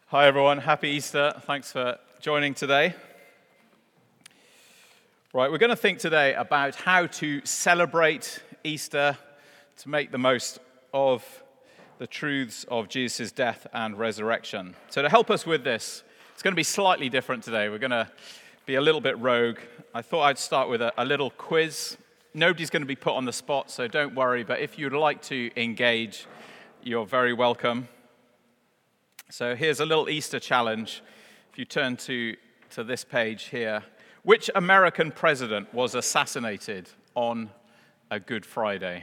Hi everyone, happy Easter. Thanks for joining today. Right, we're going to think today about how to celebrate Easter to make the most of the truths of Jesus' death and resurrection. So to help us with this, it's going to be slightly different today. We're going to be a little bit rogue. I thought I'd start with a little quiz. Nobody's going to be put on the spot, so don't worry, but if you'd like to engage, you're very welcome. So here's a little Easter challenge. If you turn to this page here. Which American president was assassinated on a Good Friday?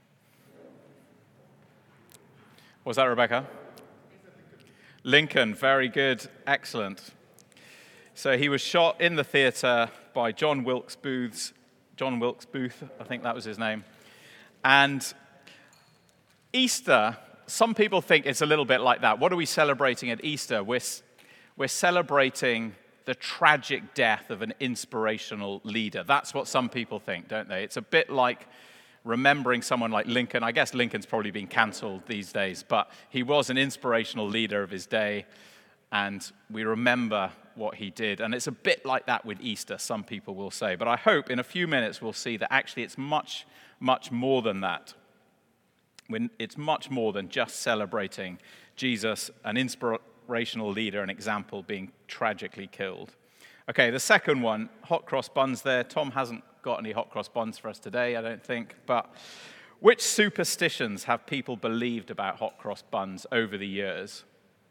Was that Rebecca? Lincoln, very good, excellent. So he was shot in the theater by John Wilkes Booth, I think that was his name. And Easter, some people think it's a little bit like that. What are we celebrating at Easter? We're celebrating the tragic death of an inspirational leader. That's what some people think, don't they? It's a bit like remembering someone like Lincoln. I guess Lincoln's probably been cancelled these days, but he was an inspirational leader of his day, and we remember what he did. And it's a bit like that with Easter, some people will say. But I hope in a few minutes we'll see that actually it's much, much more than that. It's much more than just celebrating Jesus, an inspirational leader, an example, being tragically killed. Okay, the second one, hot cross buns there. Tom hasn't got any hot cross buns for us today, I don't think. But which superstitions have people believed about hot cross buns over the years?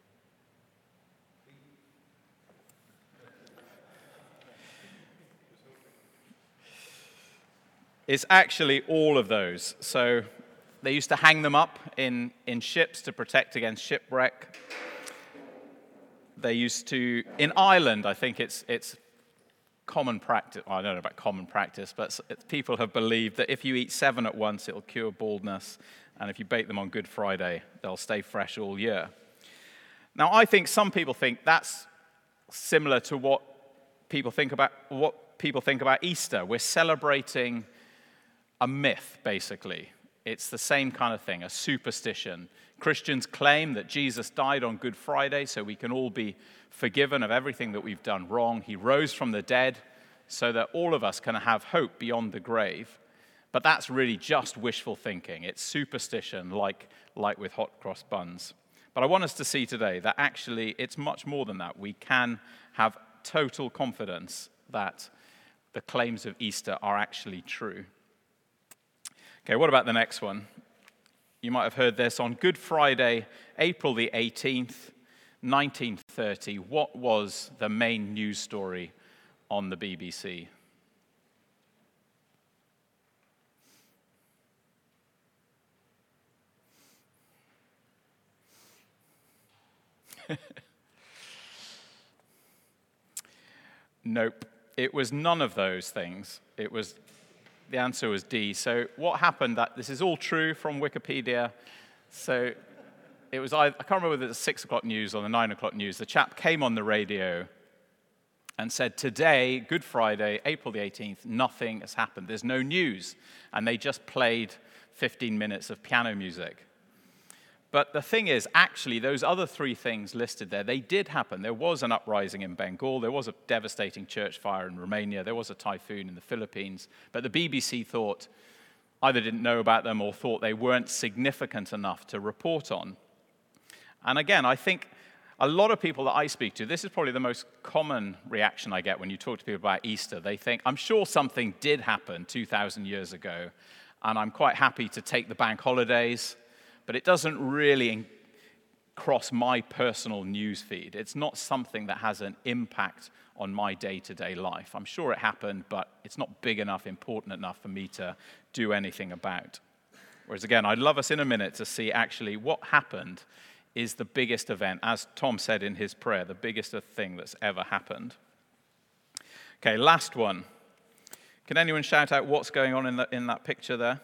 It's actually all of those. So they used to hang them up in ships to protect against shipwreck. They used to, in Ireland, I think it's common practice. Well, I don't know about common practice, but people have believed that if you eat 7 at once, it'll cure baldness. And if you bake them on Good Friday, they'll stay fresh all year. Now, I think some people think that's similar to what people think about Easter. We're celebrating a myth, basically. It's the same kind of thing, a superstition. Christians claim that Jesus died on Good Friday so we can all be forgiven of everything that we've done wrong. He rose from the dead so that all of us can have hope beyond the grave. But that's really just wishful thinking. It's superstition, like with hot cross buns. But I want us to see today that actually it's much more than that. We can have total confidence that the claims of Easter are actually true. Okay, what about the next one? You might have heard this. On Good Friday, April the 18th, 1930, what was the main news story on the BBC? Nope. It was none of those things. The answer was D. So what happened, this is all true from Wikipedia. So it was, I can't remember whether it was 6 o'clock news or the 9 o'clock news. The chap came on the radio and said, today, Good Friday, April the 18th, nothing has happened. There's no news. And they just played 15 minutes of piano music. But the thing is, actually, those other 3 things listed there, they did happen. There was an uprising in Bengal. There was a devastating church fire in Romania. There was a typhoon in the Philippines. But the BBC either didn't know about them or thought they weren't significant enough to report on. And again, I think a lot of people that I speak to, this is probably the most common reaction I get when you talk to people about Easter. They think, I'm sure something did happen 2,000 years ago, and I'm quite happy to take the bank holidays, but it doesn't really cross my personal news feed. It's not something that has an impact on my day-to-day life. I'm sure it happened, but it's not big enough, important enough for me to do anything about. Whereas again, I'd love us in a minute to see actually what happened is the biggest event, as Tom said in his prayer, the biggest thing that's ever happened. Okay, last one. Can anyone shout out what's going on in that picture there?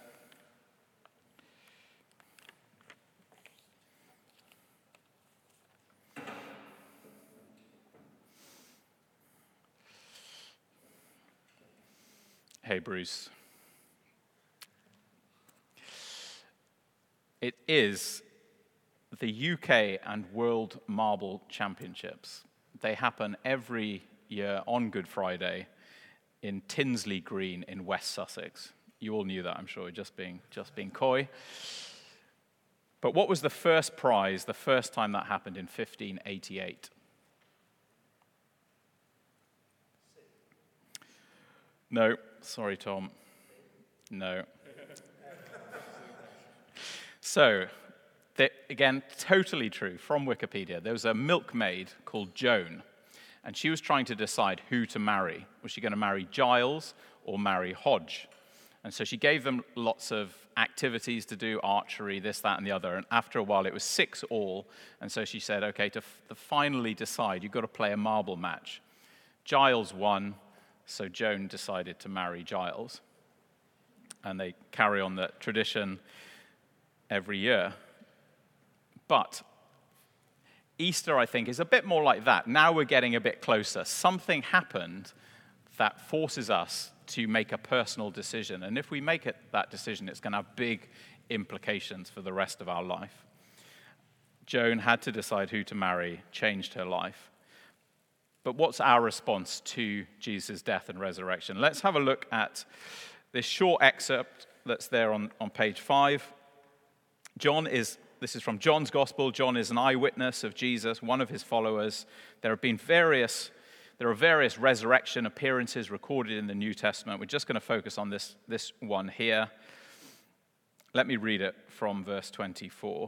Hey, Bruce. It is the UK and World Marble Championships. They happen every year on Good Friday in Tinsley Green in West Sussex. You all knew that, I'm sure, just being coy. But what was the first prize the first time that happened in 1588? No. Sorry, Tom. No. So, again, totally true, from Wikipedia. There was a milkmaid called Joan, and she was trying to decide who to marry. Was she going to marry Giles or marry Hodge? And so she gave them lots of activities to do, archery, this, that, and the other. And after a while, it was 6-all. And so she said, okay, to finally decide, you've got to play a marble match. Giles won, so Joan decided to marry Giles. And they carry on the tradition every year. But Easter, I think, is a bit more like that. Now we're getting a bit closer. Something happened that forces us to make a personal decision. And if we make that decision, it's going to have big implications for the rest of our life. Joan had to decide who to marry, changed her life. But what's our response to Jesus' death and resurrection? Let's have a look at this short excerpt that's there on page 5. This is from John's Gospel. John is an eyewitness of Jesus, one of his followers. There are various resurrection appearances recorded in the New Testament. We're just going to focus on this one here. Let me read it from verse 24.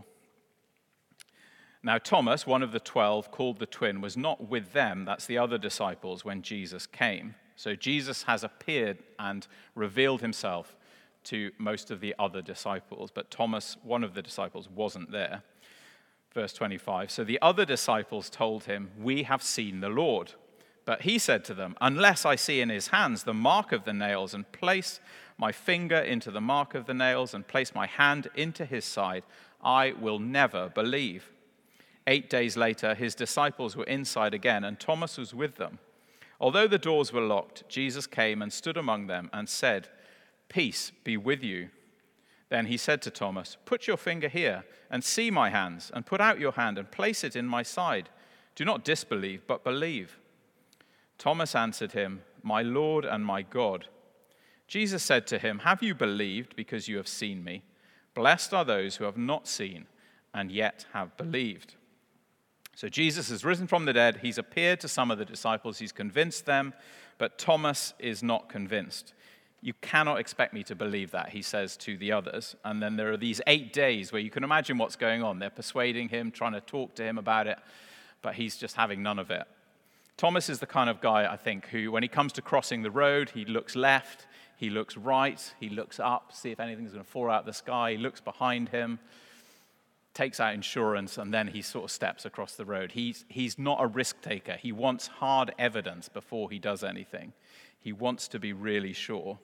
Now Thomas, one of the 12, called the twin, was not with them, that's the other disciples, when Jesus came. So Jesus has appeared and revealed himself to most of the other disciples, but Thomas, one of the disciples, wasn't there. Verse 25, so the other disciples told him, "We have seen the Lord." But he said to them, "Unless I see in his hands the mark of the nails, and place my finger into the mark of the nails, and place my hand into his side, I will never believe." 8 days later, his disciples were inside again, and Thomas was with them. Although the doors were locked, Jesus came and stood among them and said, "Peace be with you." Then he said to Thomas, "Put your finger here and see my hands, and put out your hand and place it in my side. Do not disbelieve, but believe." Thomas answered him, "My Lord and my God." Jesus said to him, "Have you believed because you have seen me? Blessed are those who have not seen and yet have believed." So Jesus has risen from the dead. He's appeared to some of the disciples. He's convinced them, but Thomas is not convinced. "You cannot expect me to believe that," he says to the others. And then there are these 8 days where you can imagine what's going on. They're persuading him, trying to talk to him about it, but he's just having none of it. Thomas is the kind of guy, I think, who, when he comes to crossing the road, he looks left, he looks right, he looks up, see if anything's going to fall out of the sky, he looks behind him, takes out insurance, and then he sort of steps across the road. He's not a risk taker. He wants hard evidence before he does anything. He wants to be really sure.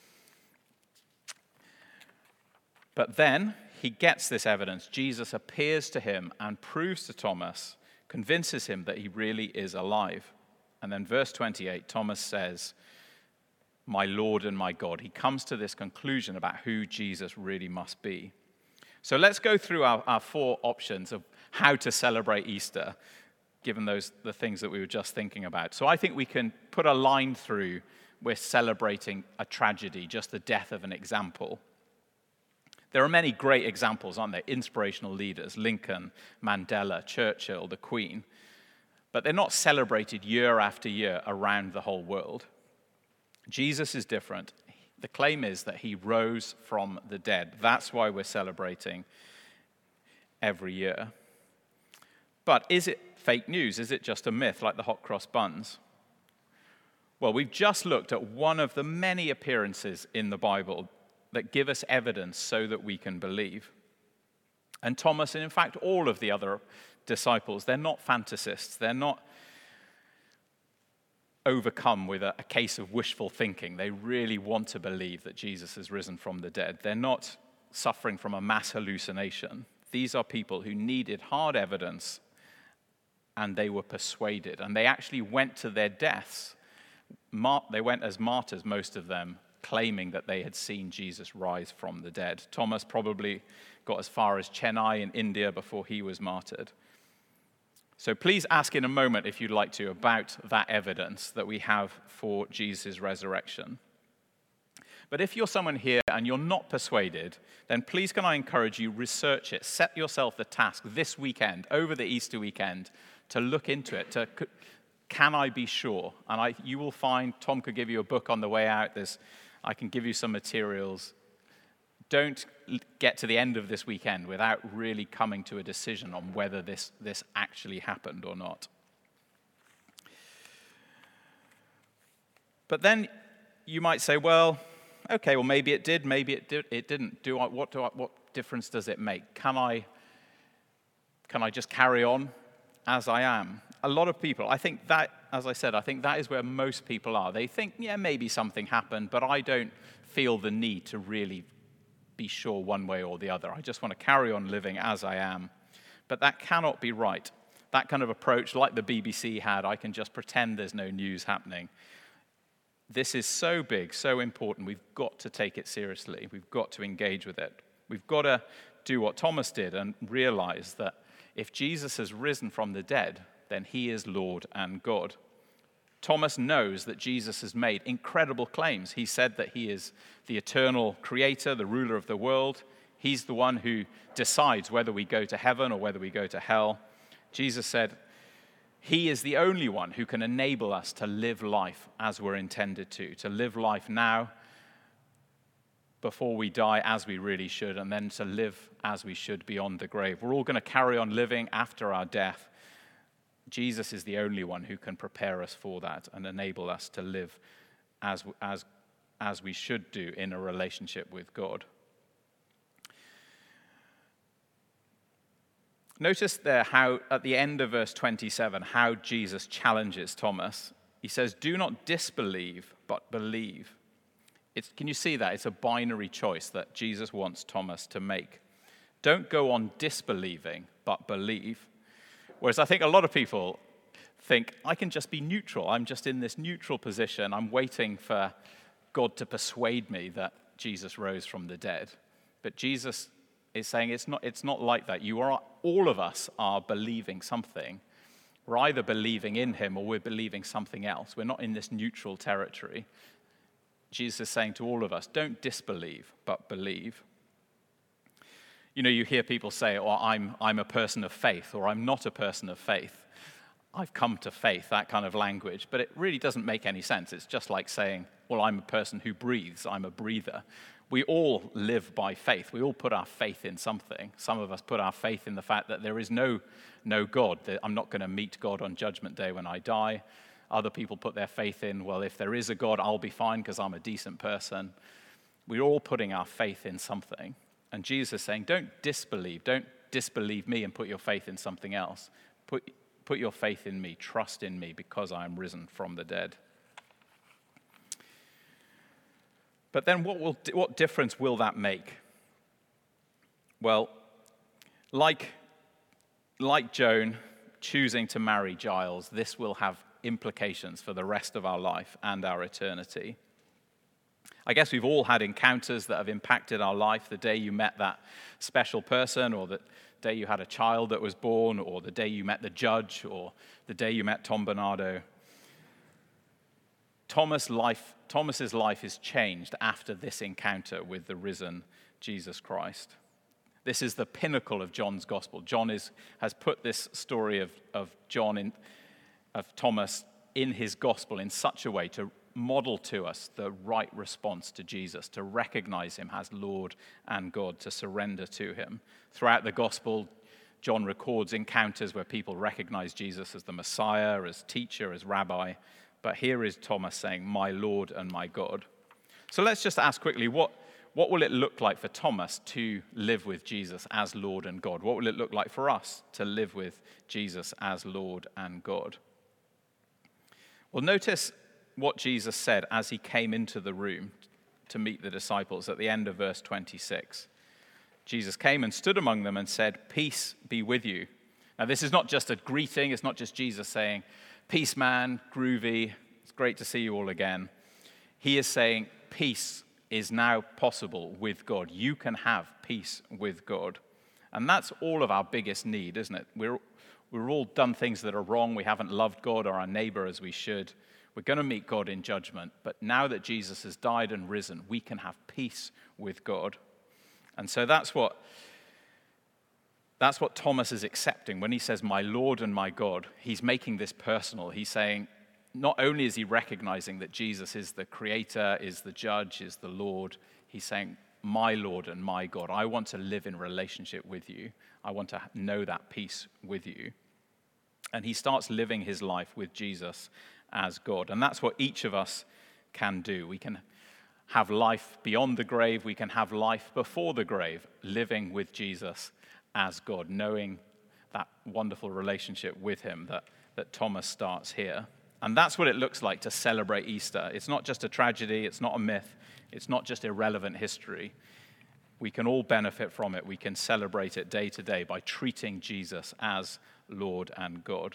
But then he gets this evidence. Jesus appears to him and proves to Thomas, convinces him that he really is alive. And then verse 28, Thomas says, "My Lord and my God." He comes to this conclusion about who Jesus really must be. So let's go through our 4 options of how to celebrate Easter, given the things that we were just thinking about. So I think we can put a line through, we're celebrating a tragedy, just the death of an example. There are many great examples, aren't there? Inspirational leaders, Lincoln, Mandela, Churchill, the Queen. But they're not celebrated year after year around the whole world. Jesus is different. The claim is that he rose from the dead. That's why we're celebrating every year. But is it fake news? Is it just a myth like the hot cross buns? Well, we've just looked at one of the many appearances in the Bible that give us evidence so that we can believe. And Thomas, and in fact all of the other disciples, they're not fantasists. They're not overcome with a case of wishful thinking. They really want to believe that Jesus has risen from the dead. They're not suffering from a mass hallucination. These are people who needed hard evidence, and they were persuaded. And they actually went to their deaths. They went as martyrs, most of them, claiming that they had seen Jesus rise from the dead. Thomas probably got as far as Chennai in India before he was martyred. So please ask in a moment, if you'd like to, about that evidence that we have for Jesus' resurrection. But if you're someone here and you're not persuaded, then please can I encourage you, research it. Set yourself the task this weekend, over the Easter weekend, to look into it. Can I be sure? And you will find, Tom could give you a book on the way out. I can give you some materials. Don't get to the end of this weekend without really coming to a decision on whether this actually happened or not. But then you might say, well, okay, well maybe it did, maybe it didn't. What difference does it make? Can I just carry on as I am? A lot of people, I think that, as I said, I think that is where most people are. They think, yeah, maybe something happened, but I don't feel the need to really be sure one way or the other. I just want to carry on living as I am. But that cannot be right. That kind of approach, like the BBC had, I can just pretend there's no news happening. This is so big, so important. We've got to take it seriously. We've got to engage with it. We've got to do what Thomas did and realize that if Jesus has risen from the dead, then he is Lord and God. Thomas knows that Jesus has made incredible claims. He said that he is the eternal creator, the ruler of the world. He's the one who decides whether we go to heaven or whether we go to hell. Jesus said he is the only one who can enable us to live life as we're intended to live life now before we die as we really should, and then to live as we should beyond the grave. We're all going to carry on living after our death. Jesus is the only one who can prepare us for that and enable us to live as we should do in a relationship with God. Notice there how, at the end of verse 27, how Jesus challenges Thomas. He says, do not disbelieve, but believe. Can you see that? It's a binary choice that Jesus wants Thomas to make. Don't go on disbelieving, but believe. Whereas I think a lot of people think, I can just be neutral. I'm just in this neutral position. I'm waiting for God to persuade me that Jesus rose from the dead. But Jesus is saying it's not like that. All of us are believing something. We're either believing in him or we're believing something else. We're not in this neutral territory. Jesus is saying to all of us, don't disbelieve, but believe. You know, you hear people say, I'm a person of faith, or I'm not a person of faith. I've come to faith, that kind of language. But it really doesn't make any sense. It's just like saying, well, I'm a person who breathes. I'm a breather. We all live by faith. We all put our faith in something. Some of us put our faith in the fact that there is no God, that I'm not going to meet God on Judgment Day when I die. Other people put their faith in, well, if there is a God, I'll be fine because I'm a decent person. We're all putting our faith in something. And Jesus is saying, don't disbelieve me and put your faith in something else. Put your faith in me, trust in me, because I am risen from the dead. But then what difference will that make? Well, like Joan choosing to marry Giles, this will have implications for the rest of our life and our eternity. I guess we've all had encounters that have impacted our life. The day you met that special person, or the day you had a child that was born, or the day you met the judge, or the day you met Tom Bernardo. Thomas's life is changed after this encounter with the risen Jesus Christ. This is the pinnacle of John's gospel. John has put this story of Thomas in his gospel in such a way to model to us the right response to Jesus, to recognize him as Lord and God, to surrender to him. Throughout the gospel, John records encounters where people recognize Jesus as the Messiah, as teacher, as rabbi. But here is Thomas saying, my Lord and my God. So let's just ask quickly, what will it look like for Thomas to live with Jesus as Lord and God? What will it look like for us to live with Jesus as Lord and God? Well, notice what Jesus said as he came into the room to meet the disciples at the end of verse 26. Jesus came and stood among them and said, peace be with you. Now, this is not just a greeting. It's not just Jesus saying, peace, man, groovy. It's great to see you all again. He is saying, peace is now possible with God. You can have peace with God. And that's all of our biggest need, isn't it? We're all done things that are wrong. We haven't loved God or our neighbor as we should. We're going to meet God in judgment. But now that Jesus has died and risen, we can have peace with God. And so that's what Thomas is accepting. When he says, my Lord and my God, he's making this personal. He's saying, not only is he recognizing that Jesus is the creator, is the judge, is the Lord, he's saying, my Lord and my God, I want to live in relationship with you. I want to know that peace with you. And he starts living his life with Jesus as God. And that's what each of us can do. We can have life beyond the grave. We can have life before the grave, living with Jesus as God, knowing that wonderful relationship with him that Thomas starts here. And that's what it looks like to celebrate Easter. It's not just a tragedy. It's not a myth. It's not just irrelevant history. We can all benefit from it. We can celebrate it day to day by treating Jesus as Lord and God.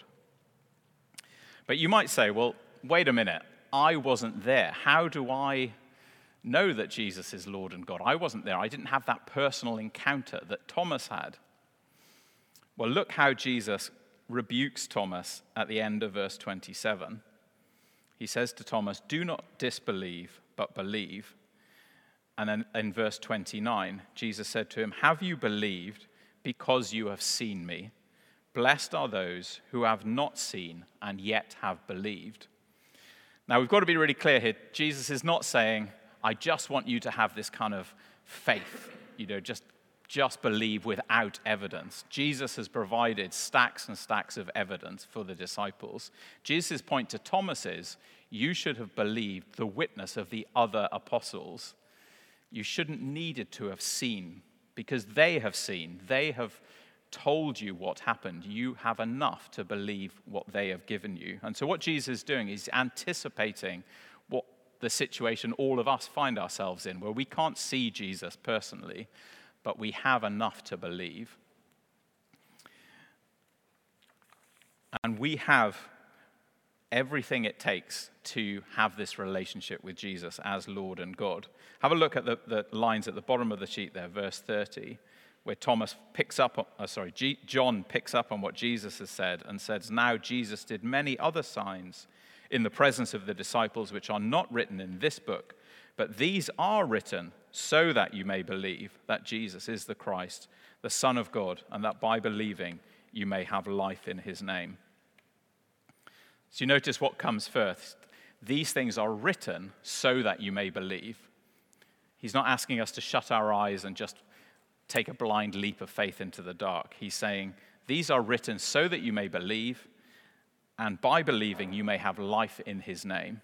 But you might say, well, wait a minute. I wasn't there. How do I know that Jesus is Lord and God? I wasn't there. I didn't have that personal encounter that Thomas had. Well, look how Jesus rebukes Thomas at the end of verse 27. He says to Thomas, do not disbelieve, but believe. And then in verse 29, Jesus said to him, have you believed because you have seen me? Blessed are those who have not seen and yet have believed. Now, we've got to be really clear here. Jesus is not saying, I just want you to have this kind of faith, just believe without evidence. Jesus has provided stacks and stacks of evidence for the disciples. Jesus' point to Thomas is, you should have believed the witness of the other apostles. You shouldn't needed to have seen, because they have seen. They have told you what happened. You have enough to believe what they have given you. And so what Jesus is doing is anticipating what the situation all of us find ourselves in, where we can't see Jesus personally, but we have enough to believe. And we have everything it takes to have this relationship with Jesus as Lord and God. Have a look at the lines at the bottom of the sheet there, verse 30, where John picks up on what Jesus has said and says, now Jesus did many other signs in the presence of the disciples, which are not written in this book, but these are written so that you may believe that Jesus is the Christ, the Son of God, and that by believing you may have life in his name. So you notice what comes first. These things are written so that you may believe. He's not asking us to shut our eyes and just take a blind leap of faith into the dark. He's saying, these are written so that you may believe, and by believing you may have life in his name.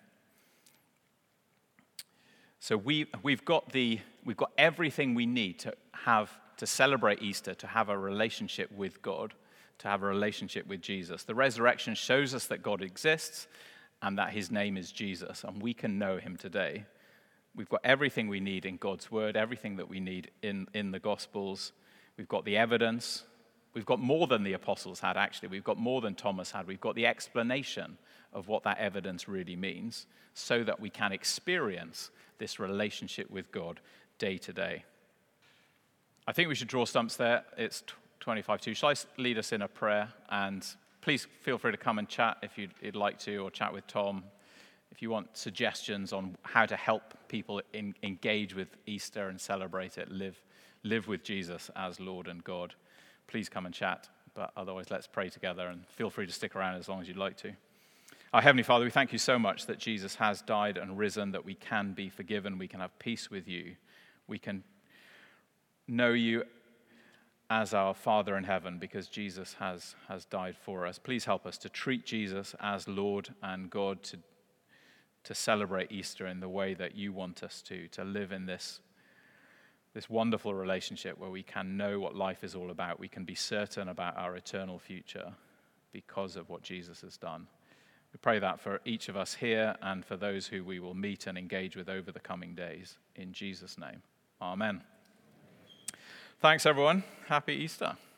So we've got everything we need to celebrate Easter, to have a relationship with God, to have a relationship with Jesus. The resurrection shows us that God exists and that his name is Jesus, and we can know him today. We've got everything we need in God's word, everything that we need in the Gospels. We've got the evidence. We've got more than the apostles had, actually. We've got more than Thomas had. We've got the explanation of what that evidence really means so that we can experience this relationship with God day to day. I think we should draw stumps there. It's 25 to. Shall I lead us in a prayer? And please feel free to come and chat if you'd like to, or chat with Tom. If you want suggestions on how to help people engage with Easter and celebrate it, live with Jesus as Lord and God, please come and chat. But otherwise, let's pray together, and feel free to stick around as long as you'd like to. Our Heavenly Father, we thank you so much that Jesus has died and risen, that we can be forgiven, we can have peace with you, we can know you as our Father in heaven because Jesus has died for us. Please help us to treat Jesus as Lord and God, to celebrate Easter in the way that you want us to live in this wonderful relationship where we can know what life is all about. We can be certain about our eternal future because of what Jesus has done. We pray that for each of us here and for those who we will meet and engage with over the coming days. In Jesus' name, amen. Thanks, everyone. Happy Easter.